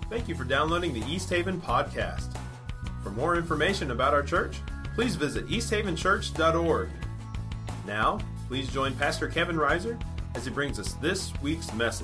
Thank you for downloading the East Haven podcast. For more information about our church, please visit easthavenchurch.org. Now, please join Pastor Kevin Reiser as he brings us this week's message.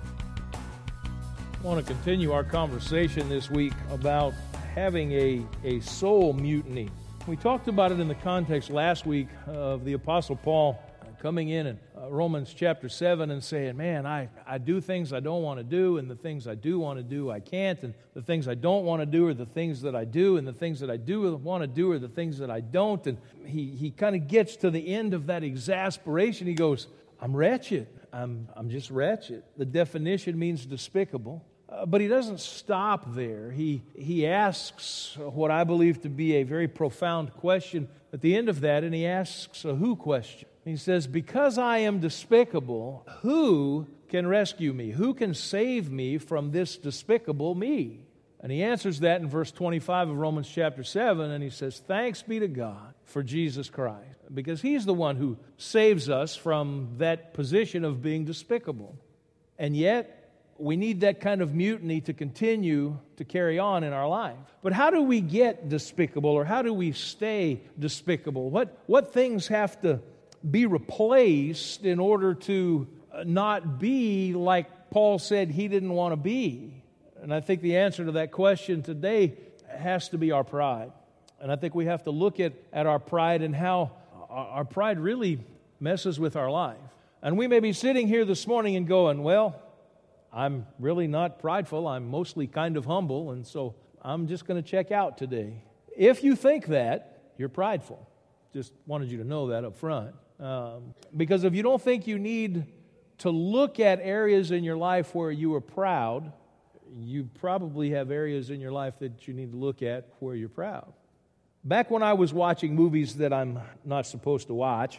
I want to continue our conversation this week about having a soul mutiny. We talked about it in the context last week of the Apostle Paul coming in Romans chapter 7 and saying, man, I do things I don't want to do, and the things I do want to do I can't, and the things I don't want to do are the things that I do, and the things that I do want to do are the things that I don't. And he kind of gets to the end of that exasperation. He goes, I'm wretched. I'm just wretched. The definition means despicable. But he doesn't stop there. He asks what I believe to be a very profound question at the end of that, and he asks a who question. He says, because I am despicable, who can rescue me? Who can save me from this despicable me? And he answers that in verse 25 of Romans chapter 7, and he says, thanks be to God for Jesus Christ, because He's the one who saves us from that position of being despicable. And yet, we need that kind of mutiny to continue to carry on in our life. But how do we get despicable, or how do we stay despicable? What things have to be replaced in order to not be like Paul said he didn't want to be? And I think the answer to that question today has to be our pride. And I think we have to look at our pride and how our pride really messes with our life. And we may be sitting here this morning and going, well, I'm really not prideful. I'm mostly kind of humble, and so I'm just going to check out today. If you think that, you're prideful. Just wanted you to know that up front. Because if you don't think you need to look at areas in your life where you are proud, you probably have areas in your life that you need to look at where you're proud. Back when I was watching movies that I'm not supposed to watch,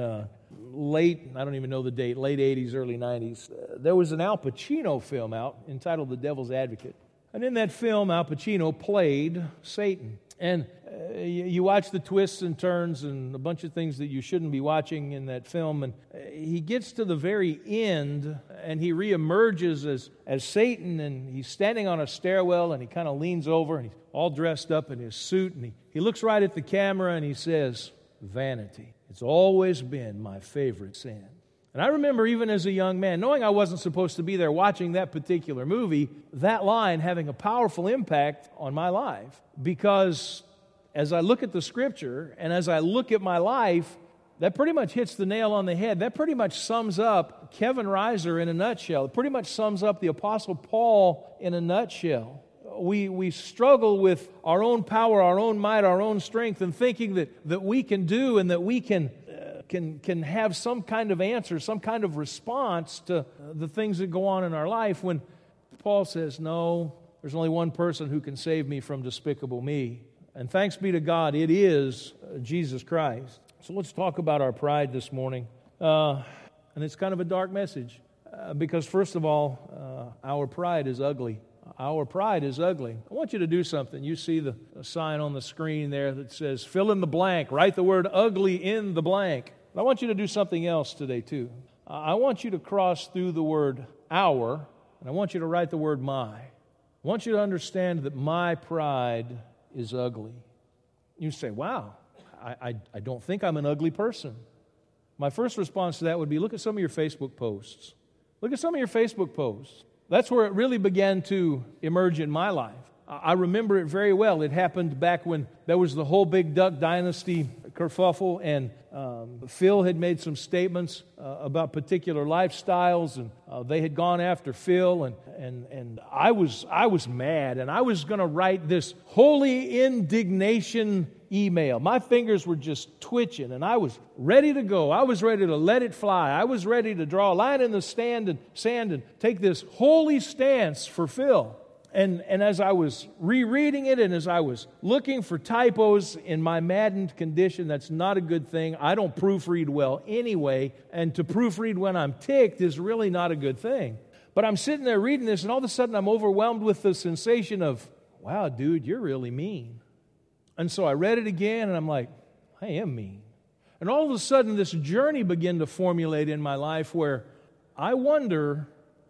late 80s, early 90s, there was an Al Pacino film out entitled The Devil's Advocate. And in that film, Al Pacino played Satan. And you watch the twists and turns and a bunch of things that you shouldn't be watching in that film. And he gets to the very end, and he reemerges as Satan, and he's standing on a stairwell, and he kind of leans over, and he's all dressed up in his suit, and he looks right at the camera, and he says, vanity. It's always been my favorite sin. And I remember even as a young man, knowing I wasn't supposed to be there watching that particular movie, that line having a powerful impact on my life. Because as I look at the Scripture and as I look at my life, that pretty much hits the nail on the head. That pretty much sums up Kevin Reiser in a nutshell. It pretty much sums up the Apostle Paul in a nutshell. We struggle with our own power, our own might, our own strength, and thinking that we can do and that we can have some kind of answer, some kind of response to the things that go on in our life, when Paul says, no, there's only one person who can save me from despicable me. And thanks be to God, it is Jesus Christ. So let's talk about our pride this morning. And it's kind of a dark message because, first of all, our pride is ugly. Our pride is ugly. I want you to do something. You see the sign on the screen there that says, fill in the blank. Write the word ugly in the blank. I want you to do something else today, too. I want you to cross through the word our, and I want you to write the word my. I want you to understand that my pride is ugly. You say, wow, I don't think I'm an ugly person. My first response to that would be, look at some of your Facebook posts. Look at some of your Facebook posts. That's where it really began to emerge in my life. I remember it very well. It happened back when there was the whole big Duck Dynasty kerfuffle, and Phil had made some statements about particular lifestyles, and they had gone after Phil, and I was mad, and I was going to write this holy indignation email. My fingers were just twitching, and I was ready to go. I was ready to let it fly. I was ready to draw a line in the sand and take this holy stance for Phil. And as I was rereading it and as I was looking for typos in my maddened condition, that's not a good thing. I don't proofread well anyway, and to proofread when I'm ticked is really not a good thing. But I'm sitting there reading this, and all of a sudden I'm overwhelmed with the sensation of, wow, dude, you're really mean. And so I read it again, and I'm like, I am mean. And all of a sudden this journey began to formulate in my life where I wonder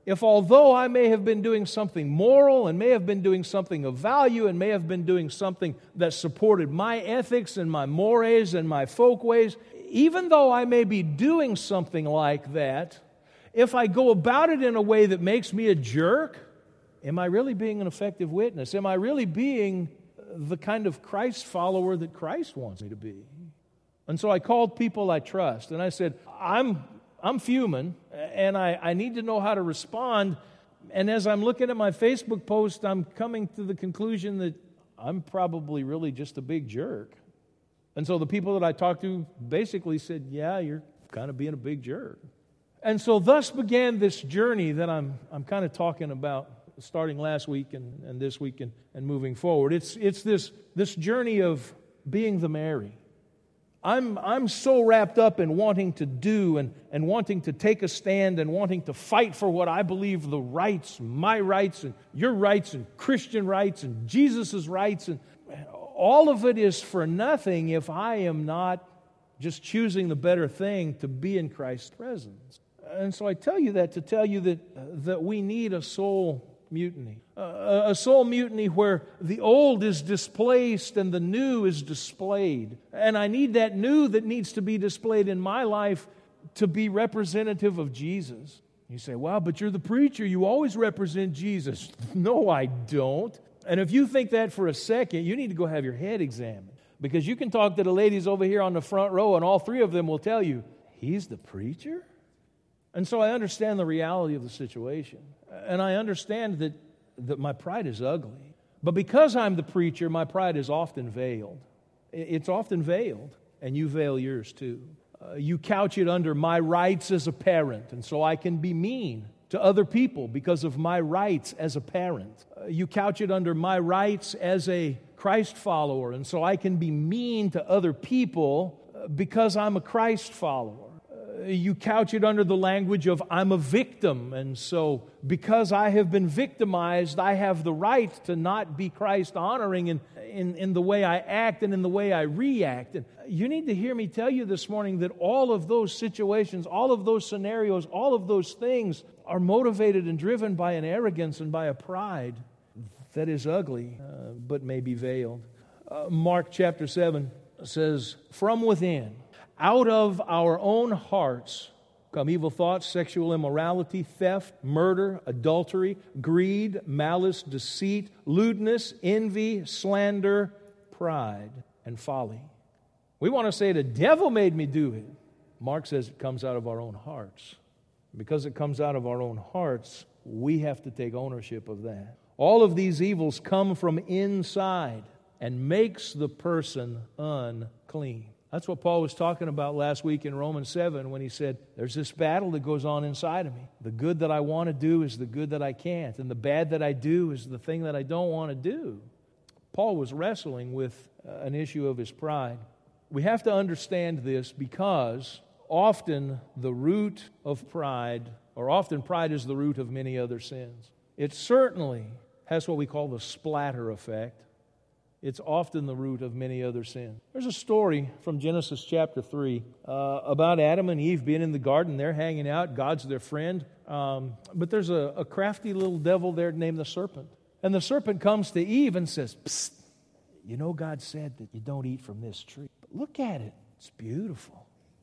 if although I may have been doing something moral and may have been doing something of value and may have been doing something that supported my ethics and my mores and my folk ways, even though I may be doing something like that, if I go about it in a way that makes me a jerk, am I really being an effective witness? Am I really being the kind of Christ follower that Christ wants me to be? And so I called people I trust, and I said, I'm fuming, and I need to know how to respond. And as I'm looking at my Facebook post, I'm coming to the conclusion that I'm probably really just a big jerk. And so the people that I talked to basically said, yeah, you're kind of being a big jerk. And so thus began this journey that I'm kind of talking about starting last week and this week and moving forward. It's this journey of being the Mary. I'm so wrapped up in wanting to do and wanting to take a stand and wanting to fight for what I believe the rights, my rights and your rights and Christian rights and Jesus' rights, and all of it is for nothing if I am not just choosing the better thing to be in Christ's presence. And so I tell you that to tell you that we need a soul mutiny. A soul mutiny where the old is displaced and the new is displayed. And I need that new that needs to be displayed in my life to be representative of Jesus. You say, wow, but you're the preacher. You always represent Jesus. No, I don't. And if you think that for a second, you need to go have your head examined. Because you can talk to the ladies over here on the front row, and all three of them will tell you, he's the preacher? And so I understand the reality of the situation. And I understand that my pride is ugly. But because I'm the preacher, my pride is often veiled. It's often veiled, and you veil yours too. You couch it under my rights as a parent, and so I can be mean to other people because of my rights as a parent. You couch it under my rights as a Christ follower, and so I can be mean to other people because I'm a Christ follower. You couch it under the language of I'm a victim, and so because I have been victimized, I have the right to not be Christ-honoring in the way I act and in the way I react. And you need to hear me tell you this morning that all of those situations, all of those scenarios, all of those things are motivated and driven by an arrogance and by a pride that is ugly, but may be veiled. Mark chapter 7 says, from within, out of our own hearts come evil thoughts, sexual immorality, theft, murder, adultery, greed, malice, deceit, lewdness, envy, slander, pride, and folly. We want to say the devil made me do it. Mark says it comes out of our own hearts. Because it comes out of our own hearts, we have to take ownership of that. All of these evils come from inside and makes the person unclean. That's what Paul was talking about last week in Romans 7 when he said, there's this battle that goes on inside of me. The good that I want to do is the good that I can't, and the bad that I do is the thing that I don't want to do. Paul was wrestling with an issue of his pride. We have to understand this because often the root of pride, or often pride is the root of many other sins. It certainly has what we call the splatter effect. It's often the root of many other sins. There's a story from Genesis chapter 3 about Adam and Eve being in the garden. They're hanging out. God's their friend. But there's a crafty little devil there named the serpent. And the serpent comes to Eve and says, psst, you know God said that you don't eat from this tree. But look at it. It's beautiful.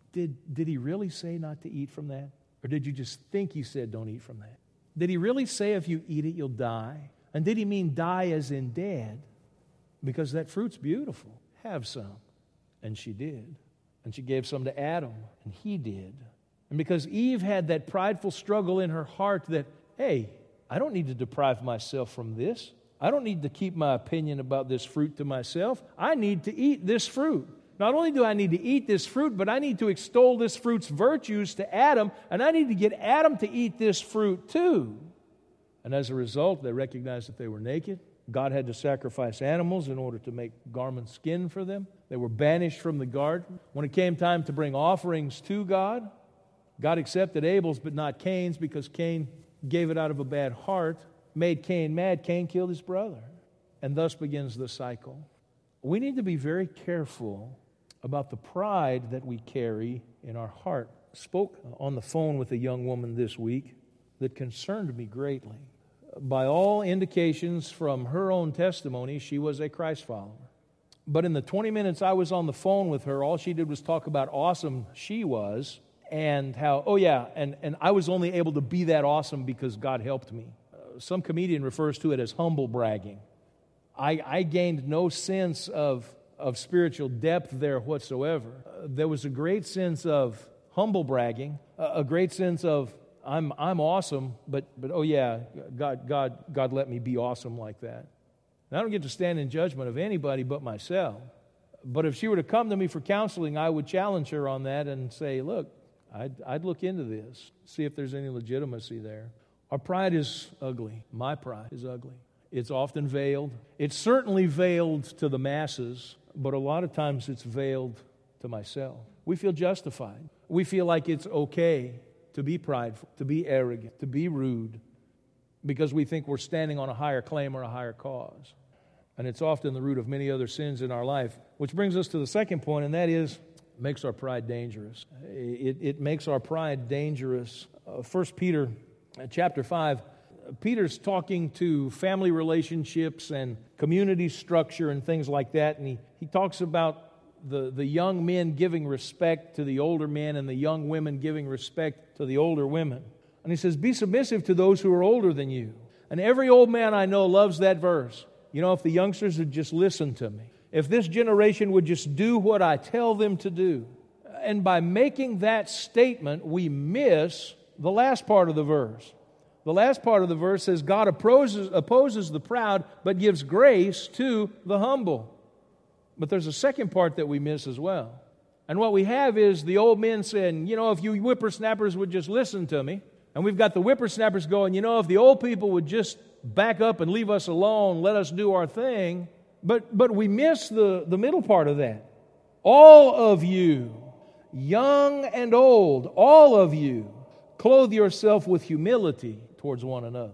Did he really say not to eat from that? Or did you just think he said don't eat from that? Did he really say if you eat it, you'll die? And did he mean die as in dead? Because that fruit's beautiful. Have some. And she did. And she gave some to Adam, and he did. And because Eve had that prideful struggle in her heart that, hey, I don't need to deprive myself from this. I don't need to keep my opinion about this fruit to myself. I need to eat this fruit. Not only do I need to eat this fruit, but I need to extol this fruit's virtues to Adam, and I need to get Adam to eat this fruit too. And as a result, they recognized that they were naked. God had to sacrifice animals in order to make garment skin for them. They were banished from the garden. When it came time to bring offerings to God, God accepted Abel's but not Cain's because Cain gave it out of a bad heart, made Cain mad. Cain killed his brother. And thus begins the cycle. We need to be very careful about the pride that we carry in our heart. I spoke on the phone with a young woman this week, that concerned me greatly. By all indications from her own testimony, she was a Christ follower. But in the 20 minutes I was on the phone with her, all she did was talk about awesome she was and how, and I was only able to be that awesome because God helped me. Some comedian refers to it as humble bragging. I gained no sense of spiritual depth there whatsoever. There was a great sense of humble bragging, a great sense of I'm awesome, but God let me be awesome like that. And I don't get to stand in judgment of anybody but myself. But if she were to come to me for counseling, I would challenge her on that and say, look, I'd look into this, see if there's any legitimacy there. Our pride is ugly. My pride is ugly. It's often veiled. It's certainly veiled to the masses, but a lot of times it's veiled to myself. We feel justified. We feel like it's okay to be prideful, to be arrogant, to be rude, because we think we're standing on a higher claim or a higher cause. And it's often the root of many other sins in our life, which brings us to the second point, and that is, it makes our pride dangerous. It makes our pride dangerous. 1 Peter chapter 5, Peter's talking to family relationships and community structure and things like that, and he talks about the young men giving respect to the older men and the young women giving respect to the older women. And he says, be submissive to those who are older than you. And every old man I know loves that verse. You know, if the youngsters would just listen to me, if this generation would just do what I tell them to do. And by making that statement, we miss the last part of the verse. The last part of the verse says, God opposes the proud, but gives grace to the humble. But there's a second part that we miss as well. And what we have is the old men saying, you know, if you whippersnappers would just listen to me. And we've got the whippersnappers going, you know, if the old people would just back up and leave us alone, let us do our thing. But we miss the middle part of that. All of you, young and old, all of you, clothe yourself with humility towards one another.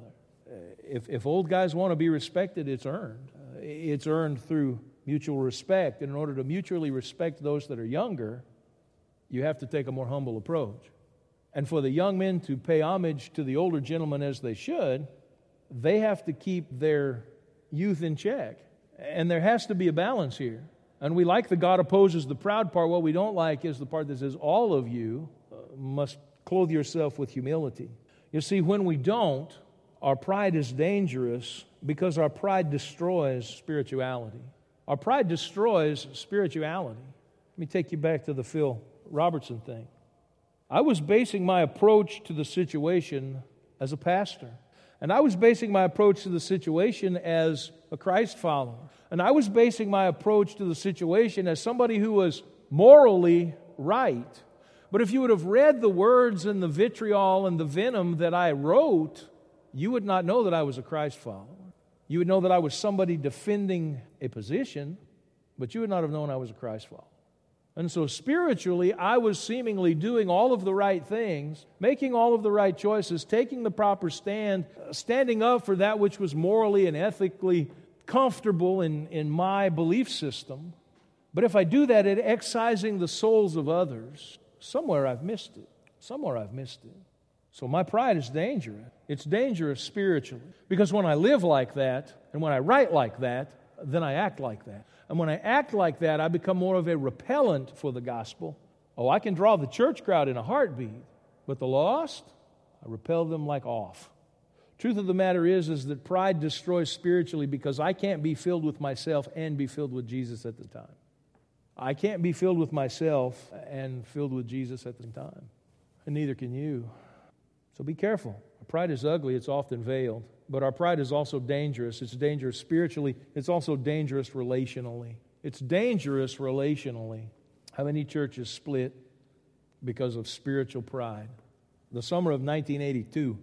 If old guys want to be respected, it's earned. It's earned through mutual respect. And in order to mutually respect those that are younger, you have to take a more humble approach. And for the young men to pay homage to the older gentlemen as they should, they have to keep their youth in check. And there has to be a balance here. And we like the God opposes the proud part. What we don't like is the part that says all of you must clothe yourself with humility. You see, when we don't, our pride is dangerous because our pride destroys spirituality. Our pride destroys spirituality. Let me take you back to the Phil Robertson thing. I was basing my approach to the situation as a pastor. And I was basing my approach to the situation as a Christ follower. And I was basing my approach to the situation as somebody who was morally right. But if you would have read the words and the vitriol and the venom that I wrote, you would not know that I was a Christ follower. You would know that I was somebody defending a position, but you would not have known I was a Christ follower. And so spiritually, I was seemingly doing all of the right things, making all of the right choices, taking the proper stand, standing up for that which was morally and ethically comfortable in my belief system. But if I do that at excising the souls of others, somewhere I've missed it. Somewhere I've missed it. So my pride is dangerous. It's dangerous spiritually. Because when I live like that, and when I write like that, then I act like that. And when I act like that, I become more of a repellent for the gospel. Oh, I can draw the church crowd in a heartbeat, but the lost, I repel them like off. Truth of the matter is that pride destroys spiritually because I can't be filled with myself and be filled with Jesus at the time. I can't be filled with myself and filled with Jesus at the time. And neither can you. So be careful. Pride is ugly. It's often veiled. But our pride is also dangerous. It's dangerous spiritually. It's also dangerous relationally. It's dangerous relationally. How many churches split because of spiritual pride? The summer of 1982,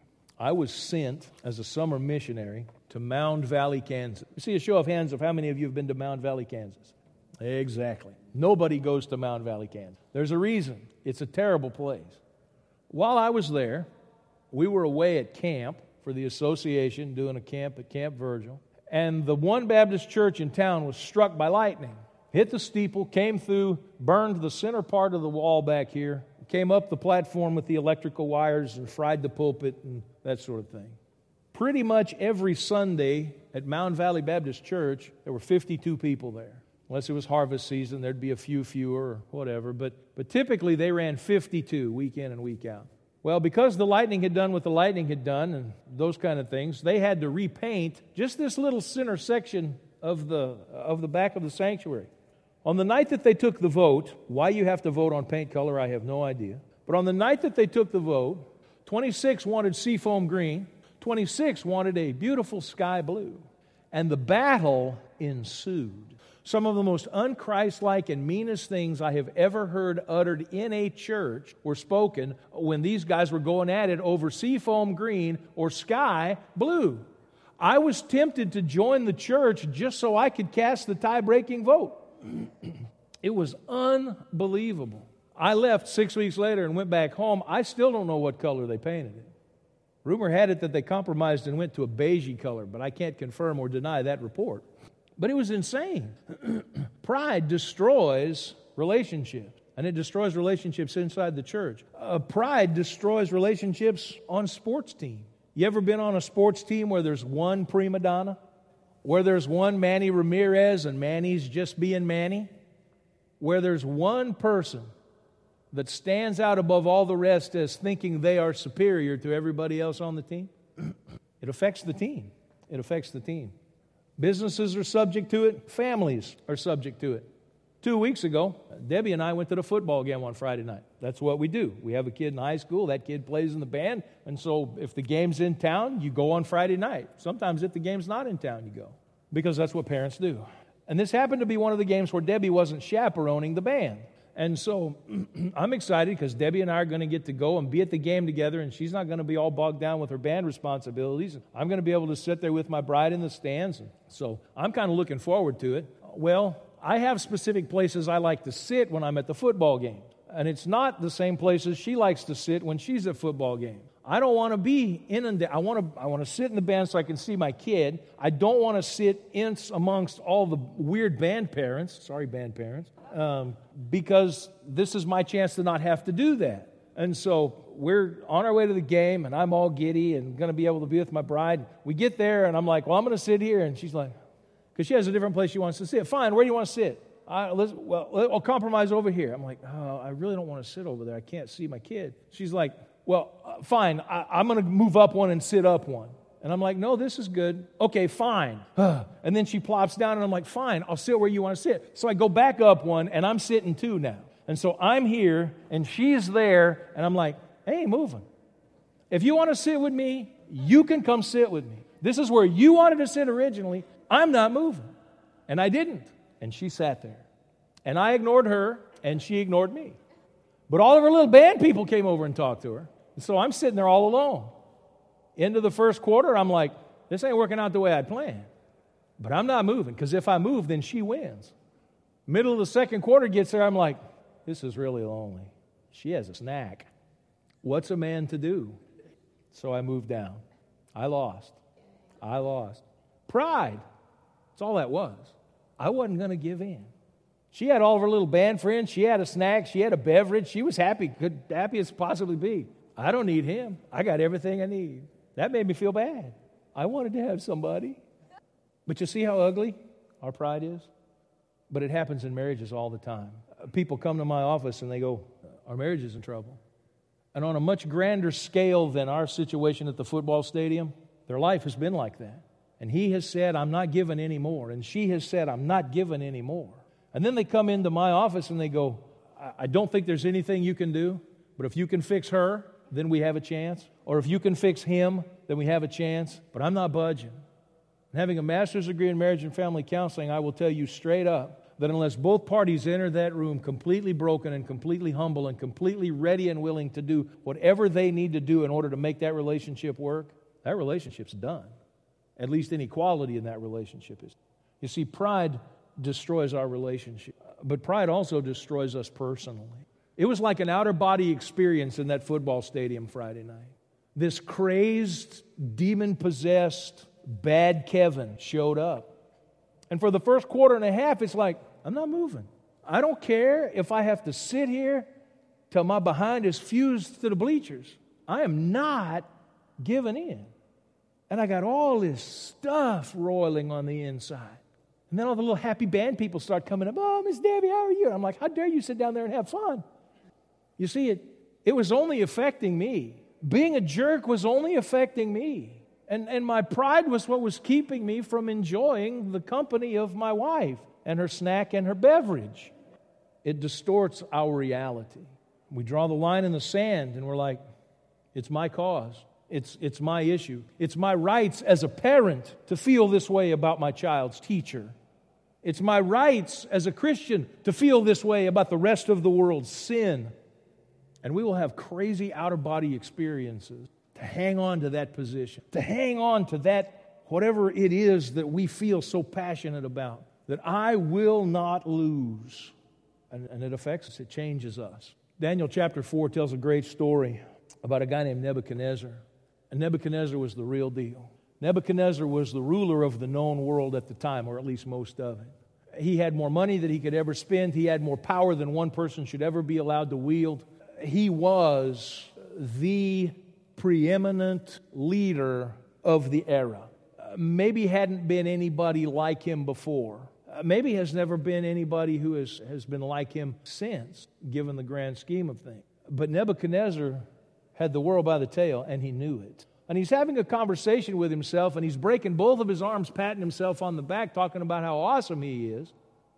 I was sent as a summer missionary to Mound Valley, Kansas. You see a show of hands of how many of you have been to Mound Valley, Kansas? Exactly. Nobody goes to Mound Valley, Kansas. There's a reason. It's a terrible place. While I was there, we were away at camp for the association, doing a camp at Camp Virgil. And the one Baptist church in town was struck by lightning. Hit the steeple, came through, burned the center part of the wall back here, came up the platform with the electrical wires and fried the pulpit and that sort of thing. Pretty much every Sunday at Mound Valley Baptist Church, there were 52 people there. Unless it was harvest season, there'd be a few fewer or whatever. But typically they ran 52 week in and week out. Well, because the lightning had done what the lightning had done and those kind of things, they had to repaint just this little center section of the back of the sanctuary. On the night that they took the vote, why you have to vote on paint color, I have no idea. But on the night that they took the vote, 26 wanted seafoam green, 26 wanted a beautiful sky blue. And the battle ensued. Some of the most unchristlike and meanest things I have ever heard uttered in a church were spoken when these guys were going at it over seafoam green or sky blue. I was tempted to join the church just so I could cast the tie-breaking vote. It was unbelievable. I left 6 weeks later and went back home. I still don't know what color they painted it. Rumor had it that they compromised and went to a beigey color, but I can't confirm or deny that report. But it was insane. Pride destroys relationships, and it destroys relationships inside the church. Pride destroys relationships on sports teams. You ever been on a sports team where there's one prima donna? Where there's one Manny Ramirez and Manny's just being Manny? Where there's one person that stands out above all the rest as thinking they are superior to everybody else on the team? It affects the team. It affects the team. Businesses are subject to it. Families are subject to it. 2 weeks ago, Debbie and I went to the football game on Friday night. That's what we do. We have a kid in high school. That kid plays in the band. And so if the game's in town, you go on Friday night. Sometimes if the game's not in town, you go. Because that's what parents do. And this happened to be one of the games where Debbie wasn't chaperoning the band. And so I'm excited because Debbie and I are going to get to go and be at the game together, and she's not going to be all bogged down with her band responsibilities. I'm going to be able to sit there with my bride in the stands. And so I'm kind of looking forward to it. Well, I have specific places I like to sit when I'm at the football game. And it's not the same places she likes to sit when she's at football game. I don't want to be inundated. I want to sit in the band so I can see my kid. I don't want to sit in amongst all the weird band parents. Sorry, band parents. Because this is my chance to not have to do that. And so we're on our way to the game, and I'm all giddy and going to be able to be with my bride. We get there, and I'm like, well, I'm going to sit here. And she's like, because she has a different place she wants to sit. Fine, where do you want to sit? I'll compromise over here. I'm like, oh, I really don't want to sit over there. I can't see my kid. She's like, well, fine, I'm going to move up one and sit up one. And I'm like, no, this is good. Okay, fine. And then she plops down, and I'm like, fine, I'll sit where you want to sit. So I go back up one, and I'm sitting two now. And so I'm here, and she's there, and I'm like, hey, ain't moving. If you want to sit with me, you can come sit with me. This is where you wanted to sit originally. I'm not moving. And I didn't. And she sat there. And I ignored her, and she ignored me. But all of her little band people came over and talked to her. And so I'm sitting there all alone. Into the first quarter, I'm like, this ain't working out the way I'd planned. But I'm not moving, because if I move, then she wins. Middle of the second quarter gets there, I'm like, this is really lonely. She has a snack. What's a man to do? So I moved down. I lost. Pride. That's all that was. I wasn't going to give in. She had all of her little band friends. She had a snack. She had a beverage. She was happy as possibly be. I don't need him. I got everything I need. That made me feel bad. I wanted to have somebody. But you see how ugly our pride is? But it happens in marriages all the time. People come to my office and they go, our marriage is in trouble. And on a much grander scale than our situation at the football stadium, their life has been like that. And he has said, I'm not giving any more. And she has said, I'm not giving any more. And then they come into my office and they go, I don't think there's anything you can do, but if you can fix her, then we have a chance. Or if you can fix him, then we have a chance. But I'm not budging. And having a master's degree in marriage and family counseling, I will tell you straight up that unless both parties enter that room completely broken and completely humble and completely ready and willing to do whatever they need to do in order to make that relationship work, that relationship's done. At least any quality in that relationship is. You see, pride destroys our relationship. But pride also destroys us personally. It was like an outer body experience in that football stadium Friday night. This crazed, demon-possessed, bad Kevin showed up. And for the first quarter and a half, it's like, I'm not moving. I don't care if I have to sit here till my behind is fused to the bleachers. I am not giving in. And I got all this stuff roiling on the inside. And then all the little happy band people start coming up. Oh, Miss Debbie, how are you? And I'm like, how dare you sit down there and have fun? You see, it was only affecting me. Being a jerk was only affecting me. And my pride was what was keeping me from enjoying the company of my wife and her snack and her beverage. It distorts our reality. We draw the line in the sand and we're like, it's my cause. It's my issue. It's my rights as a parent to feel this way about my child's teacher. It's my rights as a Christian to feel this way about the rest of the world's sin. And we will have crazy out-of-body experiences to hang on to that position, to hang on to that, whatever it is that we feel so passionate about, that I will not lose. And it affects us. It changes us. Daniel chapter 4 tells a great story about a guy named Nebuchadnezzar. And Nebuchadnezzar was the real deal. Nebuchadnezzar was the ruler of the known world at the time, or at least most of it. He had more money than he could ever spend. He had more power than one person should ever be allowed to wield. He was the preeminent leader of the era. Maybe hadn't been anybody like him before. Maybe has never been anybody who has been like him since, given the grand scheme of things. But Nebuchadnezzar had the world by the tail, and he knew it. And he's having a conversation with himself, and he's breaking both of his arms, patting himself on the back, talking about how awesome he is.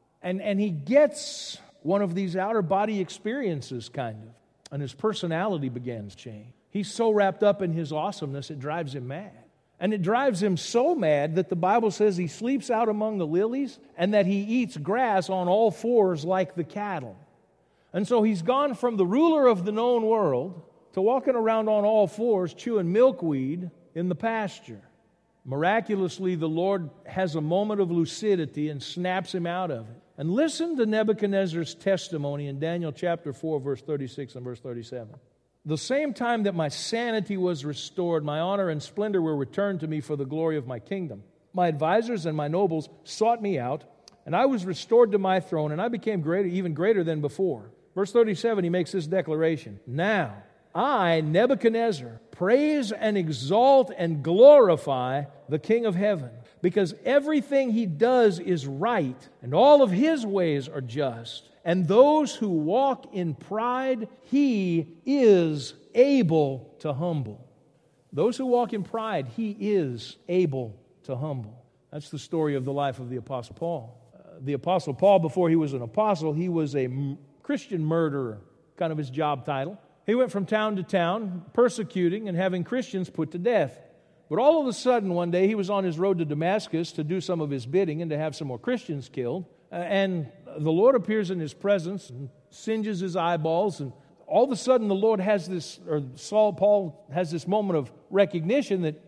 And he gets one of these outer body experiences, kind of, and his personality begins to change. He's so wrapped up in his awesomeness, it drives him mad. And it drives him so mad that the Bible says he sleeps out among the lilies and that he eats grass on all fours like the cattle. And so he's gone from the ruler of the known world to walking around on all fours chewing milkweed in the pasture. Miraculously, the Lord has a moment of lucidity and snaps him out of it. And listen to Nebuchadnezzar's testimony in Daniel chapter 4, verse 36 and verse 37. The same time that my sanity was restored, my honor and splendor were returned to me for the glory of my kingdom. My advisors and my nobles sought me out, and I was restored to my throne, and I became greater, even greater than before. Verse 37, he makes this declaration. Now, I, Nebuchadnezzar, praise and exalt and glorify the King of heaven, because everything he does is right, and all of his ways are just. And those who walk in pride, he is able to humble. Those who walk in pride, he is able to humble. That's the story of the life of the Apostle Paul. The Apostle Paul, before he was an apostle, he was a Christian murderer, kind of his job title. He went from town to town, persecuting and having Christians put to death. But all of a sudden, one day, he was on his road to Damascus to do some of his bidding and to have some more Christians killed. And the Lord appears in his presence and singes his eyeballs. And all of a sudden, the Lord has this, or Paul has this moment of recognition that,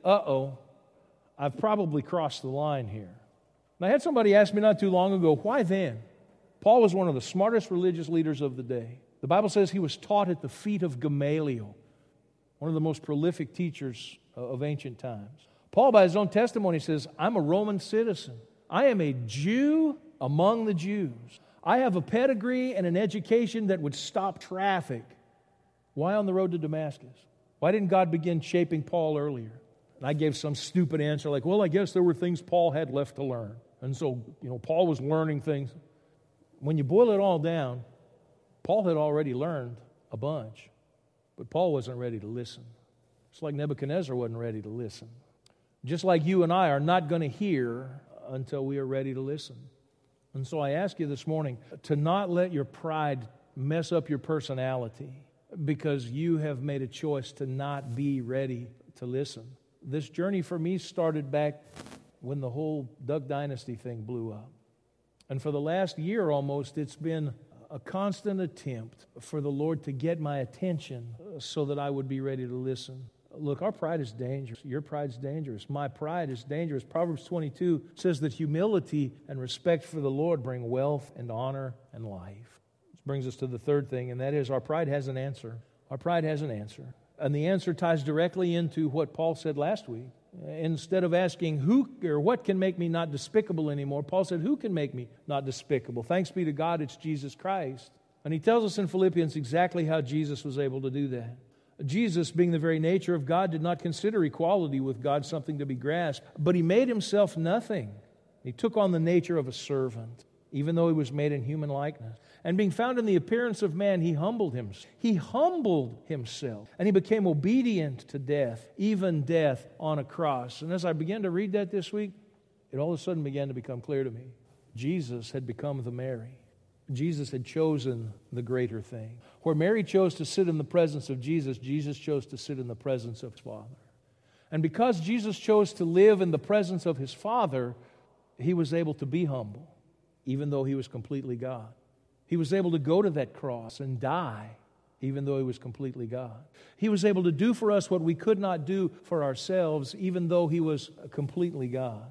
I've probably crossed the line here. And I had somebody ask me not too long ago, why then? Paul was one of the smartest religious leaders of the day. The Bible says he was taught at the feet of Gamaliel, one of the most prolific teachers of ancient times. Paul, by his own testimony, says, I'm a Roman citizen. I am a Jew among the Jews. I have a pedigree and an education that would stop traffic. Why on the road to Damascus? Why didn't God begin shaping Paul earlier? And I gave some stupid answer like, well, I guess there were things Paul had left to learn. And so, Paul was learning things. When you boil it all down, Paul had already learned a bunch, but Paul wasn't ready to listen. Just like Nebuchadnezzar wasn't ready to listen. Just like you and I are not going to hear until we are ready to listen. And so I ask you this morning to not let your pride mess up your personality because you have made a choice to not be ready to listen. This journey for me started back when the whole Duck Dynasty thing blew up. And for the last year almost, it's been a constant attempt for the Lord to get my attention so that I would be ready to listen. Look, our pride is dangerous. Your pride's dangerous. My pride is dangerous. Proverbs 22 says that humility and respect for the Lord bring wealth and honor and life. Which brings us to the third thing, and that is our pride has an answer. Our pride has an answer. And the answer ties directly into what Paul said last week. Instead of asking who or what can make me not despicable anymore, Paul said, who can make me not despicable? Thanks be to God, it's Jesus Christ. And he tells us in Philippians exactly how Jesus was able to do that. Jesus, being the very nature of God, did not consider equality with God something to be grasped, but he made himself nothing. He took on the nature of a servant, even though he was made in human likeness. And being found in the appearance of man, he humbled himself. He humbled himself, and he became obedient to death, even death on a cross. And as I began to read that this week, it all of a sudden began to become clear to me. Jesus had become the Mary. Jesus had chosen the greater thing. Where Mary chose to sit in the presence of Jesus, Jesus chose to sit in the presence of his Father. And because Jesus chose to live in the presence of his Father, he was able to be humble, even though he was completely God. He was able to go to that cross and die, even though he was completely God. He was able to do for us what we could not do for ourselves, even though he was completely God.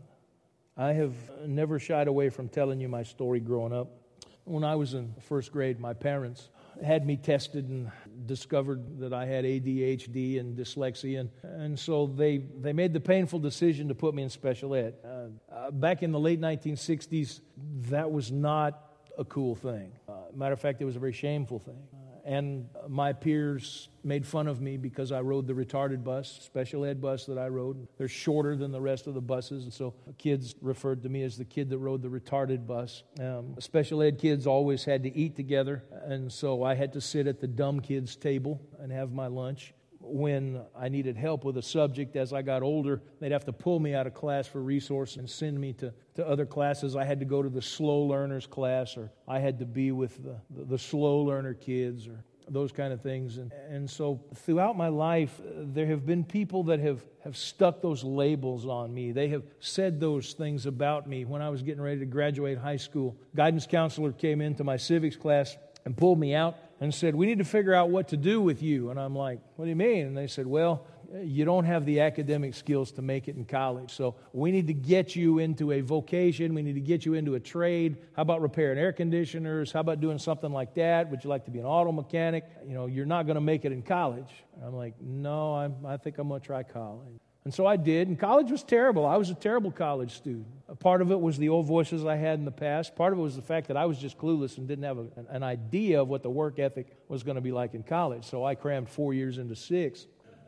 I have never shied away from telling you my story growing up. When I was in first grade, my parents had me tested and discovered that I had ADHD and dyslexia. And so they made the painful decision to put me in special ed. Back in the late 1960s, that was not a cool thing. Matter of fact, it was a very shameful thing. And my peers made fun of me because I rode the retarded bus, special ed bus that I rode. They're shorter than the rest of the buses, and so kids referred to me as the kid that rode the retarded bus. Special ed kids always had to eat together, and so I had to sit at the dumb kids' table and have my lunch. When I needed help with a subject as I got older, they'd have to pull me out of class for resource and send me to other classes. I had to go to the slow learners class, or I had to be with the slow learner kids, or those kind of things. And so throughout my life, there have been people that have stuck those labels on me. They have said those things about me. When I was getting ready to graduate high school, guidance counselor came into my civics class and pulled me out and said, "We need to figure out what to do with you." And I'm like, "What do you mean?" And they said, "Well, you don't have the academic skills to make it in college. So we need to get you into a vocation. We need to get you into a trade. How about repairing air conditioners? How about doing something like that? Would you like to be an auto mechanic? You're not going to make it in college." And I'm like, "No, I think I'm going to try college." And so I did, and college was terrible. I was a terrible college student. A part of it was the old voices I had in the past. Part of it was the fact that I was just clueless and didn't have an idea of what the work ethic was going to be like in college. So I crammed 4 years into 6.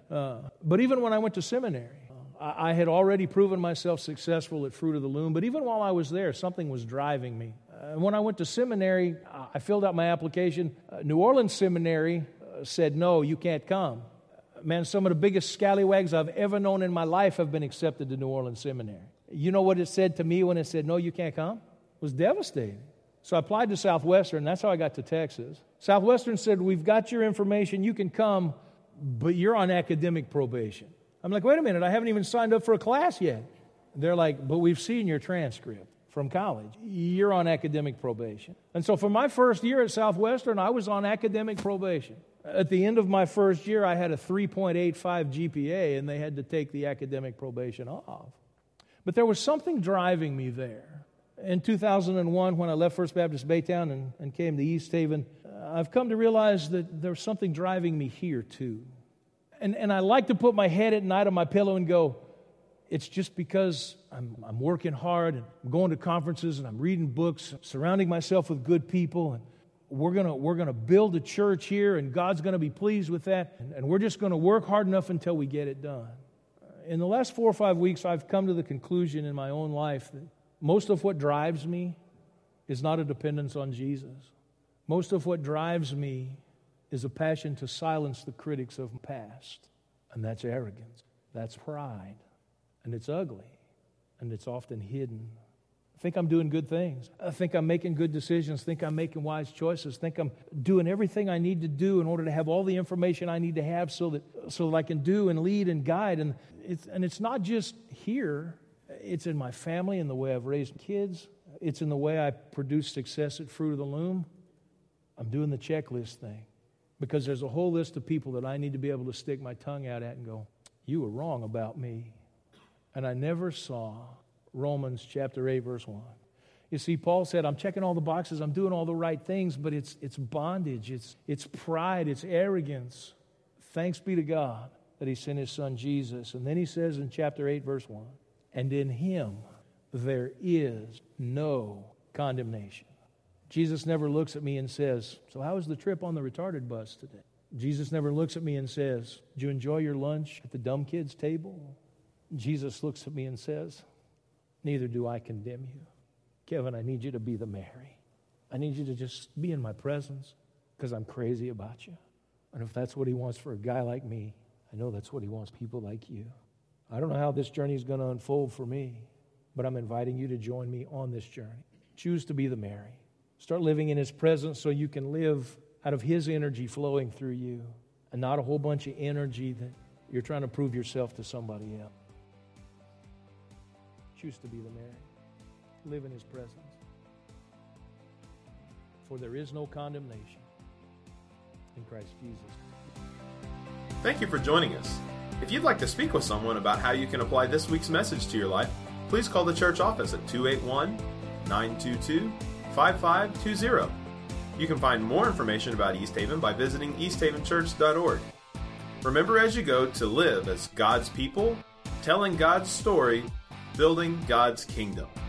But even when I went to seminary, I had already proven myself successful at Fruit of the Loom. But even while I was there, something was driving me. When I went to seminary, I filled out my application. New Orleans Seminary said, "No, you can't come." Man, some of the biggest scallywags I've ever known in my life have been accepted to New Orleans Seminary. You know what it said to me when it said, "No, you can't come"? It was devastating. So I applied to Southwestern. That's how I got to Texas. Southwestern said, "We've got your information. You can come, but you're on academic probation." I'm like, "Wait a minute. I haven't even signed up for a class yet." They're like, "But we've seen your transcript from college. You're on academic probation." And so for my first year at Southwestern, I was on academic probation. At the end of my first year, I had a 3.85 GPA, and they had to take the academic probation off. But there was something driving me there. In 2001, when I left First Baptist Baytown and came to East Haven, I've come to realize that there's something driving me here too. And I like to put my head at night on my pillow and go, it's just because I'm working hard and I'm going to conferences and I'm reading books, surrounding myself with good people, and we're gonna build a church here, and God's gonna be pleased with that, and we're just gonna work hard enough until we get it done. In the last 4 or 5 weeks, I've come to the conclusion in my own life that most of what drives me is not a dependence on Jesus. Most of what drives me is a passion to silence the critics of the past, and that's arrogance, that's pride, and it's ugly, and it's often hidden. I think I'm doing good things. I think I'm making good decisions. I think I'm making wise choices. I think I'm doing everything I need to do in order to have all the information I need to have so that I can do and lead and guide. And it's not just here. It's in my family, in the way I've raised kids. It's in the way I produce success at Fruit of the Loom. I'm doing the checklist thing because there's a whole list of people that I need to be able to stick my tongue out at and go, "You were wrong about me." And I never saw Romans chapter 8, verse 1. You see, Paul said, "I'm checking all the boxes, I'm doing all the right things, but it's bondage, it's pride, it's arrogance. Thanks be to God that He sent His Son Jesus." And then he says in chapter 8, verse 1, "And in Him there is no condemnation." Jesus never looks at me and says, so how was the trip on the retarded bus today? Jesus never looks at me and says, did you enjoy your lunch at the dumb kids' table? Jesus looks at me and says, neither do I condemn you. Kevin, I need you to be the Mary. I need you to just be in my presence because I'm crazy about you. And if that's what he wants for a guy like me, I know that's what he wants people like you. I don't know how this journey is going to unfold for me, but I'm inviting you to join me on this journey. Choose to be the Mary. Start living in his presence so you can live out of his energy flowing through you and not a whole bunch of energy that you're trying to prove yourself to somebody else. Choose to be the Mary. Live in his presence. For there is no condemnation in Christ Jesus. Thank you for joining us. If you'd like to speak with someone about how you can apply this week's message to your life, please call the church office at 281-922-5520. You can find more information about East Haven by visiting easthavenchurch.org. Remember as you go to live as God's people, telling God's story, building God's kingdom.